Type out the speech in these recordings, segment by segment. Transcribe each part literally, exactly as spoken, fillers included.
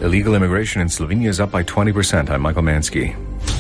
Illegal immigration in Slovenia is up by twenty percent. I'm Michael Mansky.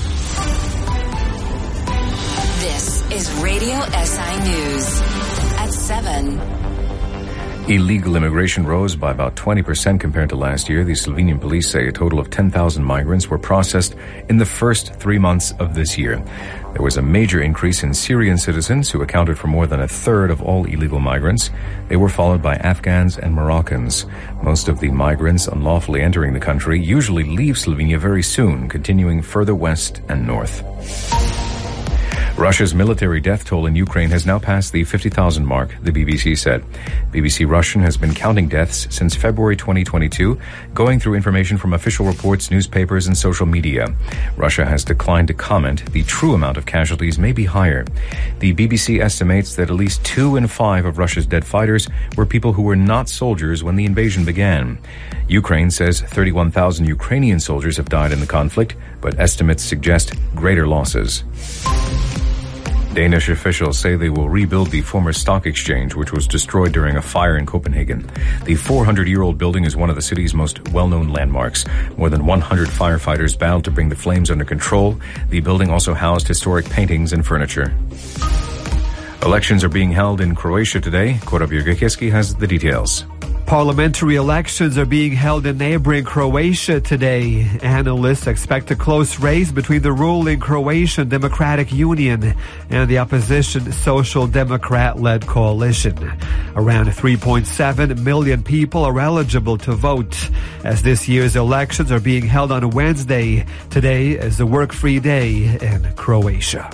This is Radio S I News at seven. Illegal immigration rose by about twenty percent compared to last year. The Slovenian police say a total of ten thousand migrants were processed in the first three months of this year. There was a major increase in Syrian citizens, who accounted for more than a third of all illegal migrants. They were followed by Afghans and Moroccans. Most of the migrants unlawfully entering the country usually leave Slovenia very soon, continuing further west and north. Russia's military death toll in Ukraine has now passed the fifty thousand mark, the B B C said. B B C Russian has been counting deaths since February twenty twenty-two, going through information from official reports, newspapers, and social media. Russia has declined to comment. The true amount of casualties may be higher. The B B C estimates that at least two in five of Russia's dead fighters were people who were not soldiers when the invasion began. Ukraine says thirty-one thousand Ukrainian soldiers have died in the conflict, but estimates suggest greater losses. Danish officials say they will rebuild the former stock exchange, which was destroyed during a fire in Copenhagen. The four hundred year old building is one of the city's most well-known landmarks. More than one hundred firefighters battled to bring the flames under control. The building also housed historic paintings and furniture. Elections are being held in Croatia today. Korabir Gekeski has the details. Parliamentary elections are being held in neighboring Croatia today. Analysts expect a close race between the ruling Croatian Democratic Union and the opposition Social Democrat-led coalition. Around three point seven million people are eligible to vote. As this year's elections are being held on Wednesday, today is a work-free day in Croatia.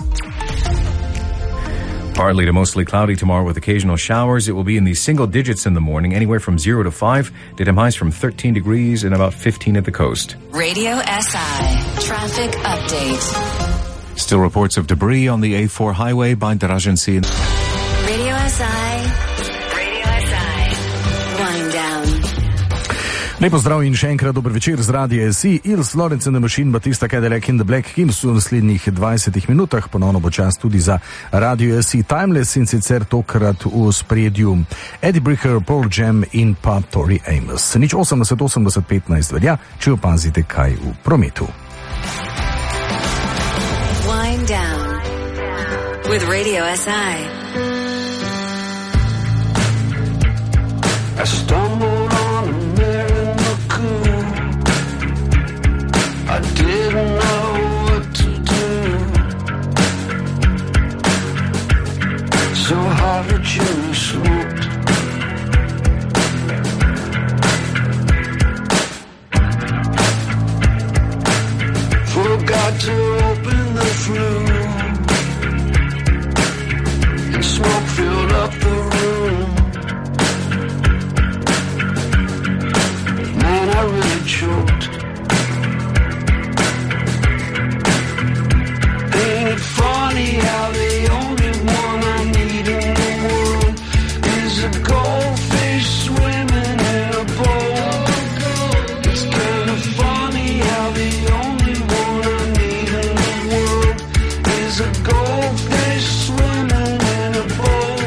Partly to mostly cloudy tomorrow with occasional showers. It will be in the single digits in the morning, anywhere from zero to five. Daytime highs from thirteen degrees and about fifteen at the coast. Radio S I Traffic Update. Still reports of debris on the A four highway by Draženci. Radio S I. Radio S I. Wind down. Lepo zdrav in še enkrat dober večer z Radia S I. Ils, Lawrence and the Machine, Batista, Cadillac in the Black Kings v naslednjih dvajsetih minutah. Ponovno bo čas tudi za Radio S I Timeless in sicer tokrat v spredju Eddie Bricker, Pearl Jam in pa Tori Amos. Nič osemdeset osemdeset petnajst velja, če opazite kaj v prometu. Wind down with Radio S I. I stumbled on a mirror. I didn't know what to do, so hard that you smoked. Forgot to open the flue, and smoke filled up the room. Man, I really choked. Funny how the only one I need in the world is a goldfish swimming in a bowl. It's kind of funny how the only one I need in the world is a goldfish swimming in a bowl.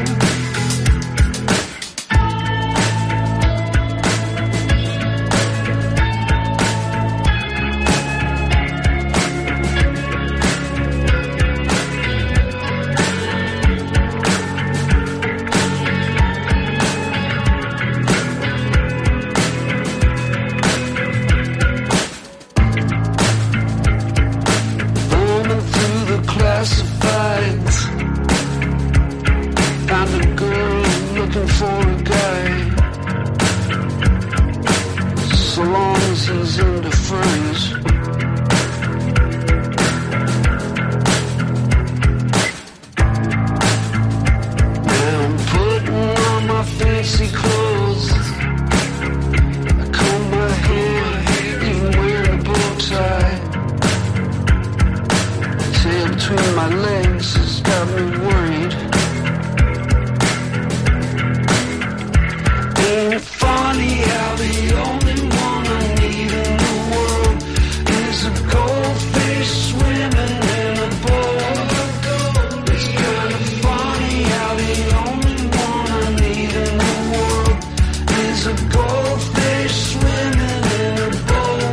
Goldfish swimming in a bowl.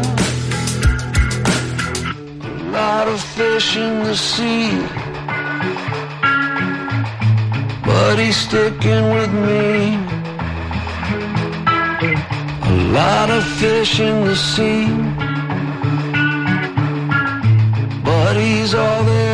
of fish in the sea, but he's sticking with me. A lot of fish in the sea, but he's all there